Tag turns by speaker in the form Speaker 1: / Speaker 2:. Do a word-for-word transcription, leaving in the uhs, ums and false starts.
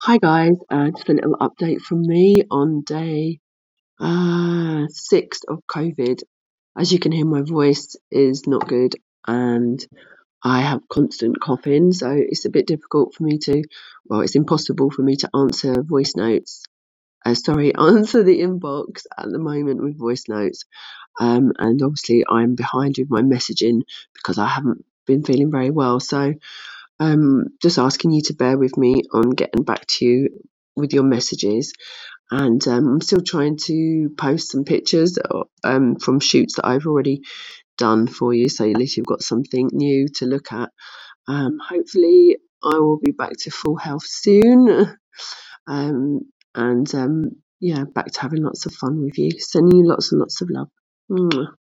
Speaker 1: Hi guys, uh, just a little update from me on day uh, six of COVID. As you can hear, my voice is not good and I have constant coughing, so it's a bit difficult for me to, well, it's impossible for me to answer voice notes. Uh, sorry, answer the inbox at the moment with voice notes. Um, and obviously, I'm behind with my messaging because I haven't been feeling very well. So, um, just asking you to bear with me on getting back to you with your messages. And um, I'm still trying to post some pictures um, from shoots that I've already done for you, so at least you've got something new to look at. Um, hopefully, I will be back to full health soon. um, and um, yeah, back to having lots of fun with you. Sending you lots and lots of love. Mwah.